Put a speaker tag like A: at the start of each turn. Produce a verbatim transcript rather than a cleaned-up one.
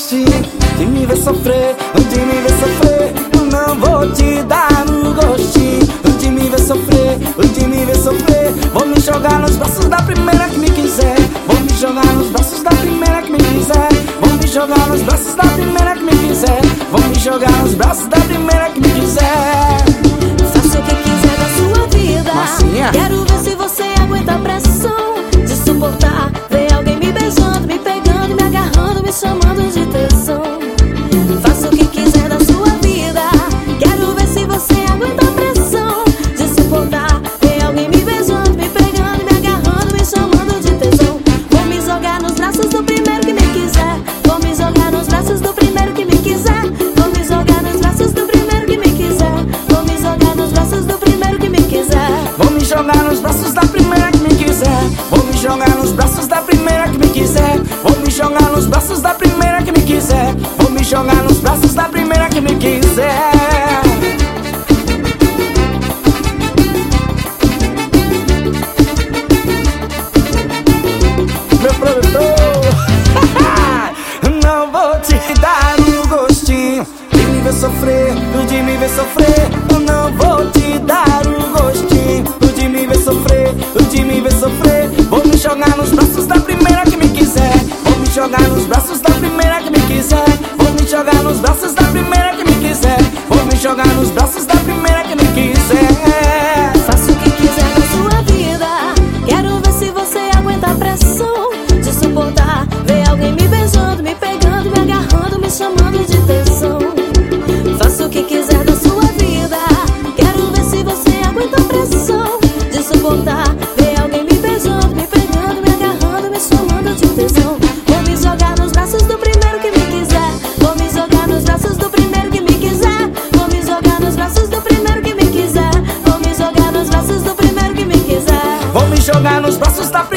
A: gostinho de me ver sofrer, de me ver sofrer. Eu não vou te dar um gostinho de me ver sofrer, de me ver sofrer. Vou me jogar nos braços da primeira que me quiser. Vou me jogar nos braços da primeira que me quiser. Vou me jogar nos braços da primeira que me quiser. Vou me jogar nos braços da primeira que me quiser.
B: Faça o que quiser da sua vida.
A: Massinha.
B: Quero ver se você aguenta a pressão de suportar ver alguém me beijando, me pegando, me agarrando, me chamando de tesão. Faça o que quiser da sua vida. Quero ver se você aguenta a pressão de suportar ver alguém me beijando, me pegando, me agarrando, me chamando de tesão. Vou me jogar nos braços do primeiro que me quiser. Vou me jogar nos braços do primeiro que me quiser. Vou me jogar nos braços do primeiro que me quiser. Vou me jogar nos braços do primeiro que me quiser.
A: Vou me jogar nos braços da primeira que me quiser. Vou me jogar nos braços da primeira que me quiser. Vou me jogar nos braços da primeira que me quiser. Vou me jogar nos braços da primeira que me quiser. Meu produtor, não vou te dar um gostinho de me ver sofrer, de me ver sofrer. Eu não vou te dar um gostinho de me ver sofrer, de me ver sofrer. Vou me jogar nos braços da primeira que me quiser. Vou me jogar nos braços da primeira que me quiser. Vou me jogar nos braços da primeira que me quiser. Vou me jogar nos braços da primeira que me quiser.
B: Faça o que quiser da sua vida. Quero ver se você aguenta a pressão de suportar ver alguém me beijando, me pegando, me agarrando, me chamando de tesão. Faça o que quiser da sua vida. Quero ver se você aguenta a pressão de suportar ver alguém me beijando, me pegando, me agarrando, me chamando de tesão. Vou me jogar nos braços do primeiro que me quiser. Vou me jogar nos braços do primeiro que me quiser. Vou me jogar nos braços do primeiro que me quiser. Vou me jogar nos braços do primeiro que me quiser.
A: Vou me jogar nos braços da primeira